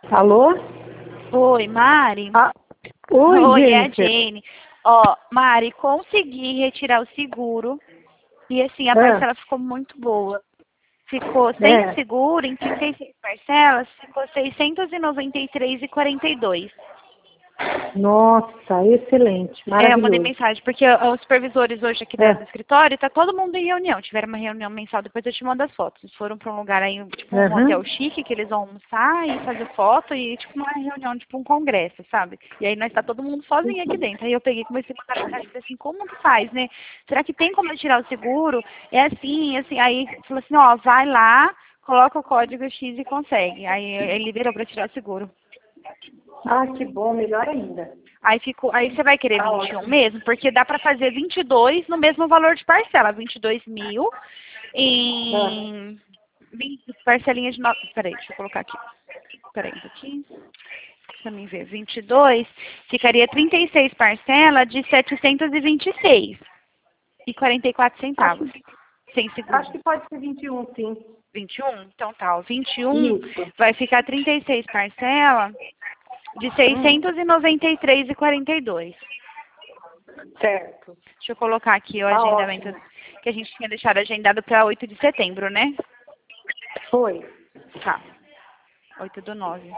Alô? Oi, Mari. Oi, Oi, é a Jennifer. Jane. Ó, Mari, consegui retirar o seguro e assim, a parcela ficou muito boa. Ficou sem seguro, em 36 parcelas, ficou 693,42. Nossa, excelente, Eu mandei maravilhoso. mensagem, porque os supervisores hoje aqui do escritório, tá todo mundo em reunião. Tiveram uma reunião mensal, depois eu te mando as fotos. Eles foram pra um lugar aí, tipo um hotel chique, que eles vão almoçar e fazer foto e tipo uma reunião, tipo um congresso, sabe? E aí nós tá todo mundo sozinho aqui dentro. Aí eu peguei e comecei a mandar mensagem, falei assim, como que faz, né? Será que tem como eu tirar o seguro? É assim, assim. Aí falou assim, ó, vai lá, coloca o código X e consegue. Aí ele liberou pra tirar o seguro. Ah, que bom, melhor ainda. Aí você vai querer 21 mesmo, porque dá para fazer 22 no mesmo valor de parcela, 22 mil em 20 parcelinhas de peraí, deixa eu colocar aqui. Peraí, um pouquinho. Pra mim ver, 22 ficaria 36 parcelas de 726 e 44 centavos. Sem seguro. Acho que pode ser 21, sim. 21? Então tá, o 21 Isso. vai ficar 36 parcelas de 693,42. Certo. Deixa eu colocar aqui o Tá agendamento ótimo. que a gente tinha deixado agendado para 8 de setembro, né? Foi. Tá. 8/9.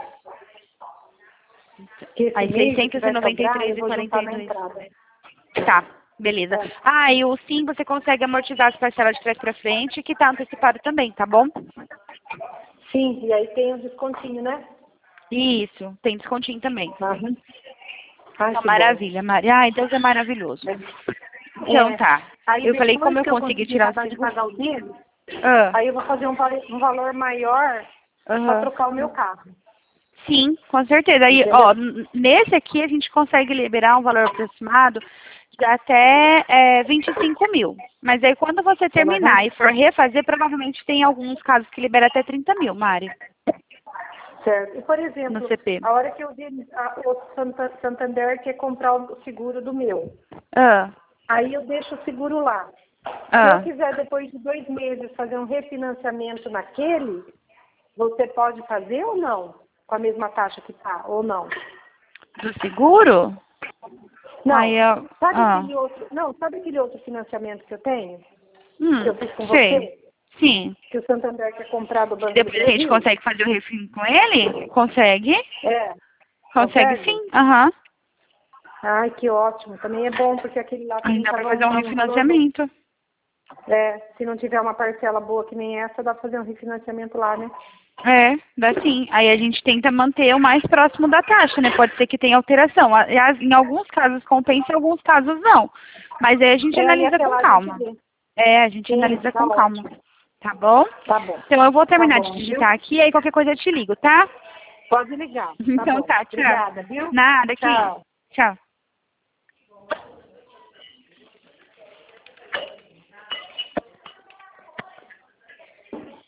Que esse Aí mês, se tiver sobrar, eu vou juntar na 693,42. entrada. Tá, beleza. Ah, e o sim você consegue amortizar as parcelas de trás para frente, que tá antecipado também, tá bom? Sim, e aí tem o descontinho, né? Isso, tem descontinho também. Aham. Ai, Então, que bom. maravilha, Maria. Ai, Deus é maravilhoso. Então tá. Aí Eu falei depois como eu que eu consegui conseguir tirar o acabar de seguro. pagar o dele, Ah, aí eu vou fazer um valor maior para aham. trocar o meu carro. Sim, com certeza. Aí, Entendeu? ó, nesse aqui a gente consegue liberar um valor aproximado de até 25 mil. Mas aí quando você terminar e for refazer, provavelmente tem alguns casos que libera até 30 mil, Mari, Certo. E, por no exemplo, CP. a hora que eu vi o Santander quer comprar o seguro do meu, Ah, aí eu deixo o seguro lá. Se eu ah. quiser, depois de 2 meses, fazer um refinanciamento naquele, você pode fazer ou não? Com a mesma taxa que tá, ou não? Do seguro? Aí Não. eu. Sabe aquele outro financiamento que eu tenho? Que eu fiz com Sei. você? Sim. Que o Santander quer comprar do Banco do Depois a gente Brasil? consegue fazer o refim com ele? Consegue? É. Consegue Consegue? sim. Aham. Ai, que ótimo. Também é bom, porque aquele lá Aí também dá pra estava fazer um um valor bom. refinanciamento. Se não tiver uma parcela boa que nem essa, dá pra fazer um refinanciamento lá, né? É, dá sim. Aí a gente tenta manter o mais próximo da taxa, né? Pode ser que tenha alteração. Em alguns casos compensa, em alguns casos não. Mas aí a gente E analisa até com lá a gente calma. vê. É, a gente Sim, analisa tá com calma. ótimo. Tá bom? Tá bom. Então eu vou Tá terminar de bom, viu? digitar aqui, aí qualquer coisa eu te ligo, tá? Pode ligar. Tá Então bom. tá, tchau. Obrigada, viu? Nada, aqui. Tchau. Tchau.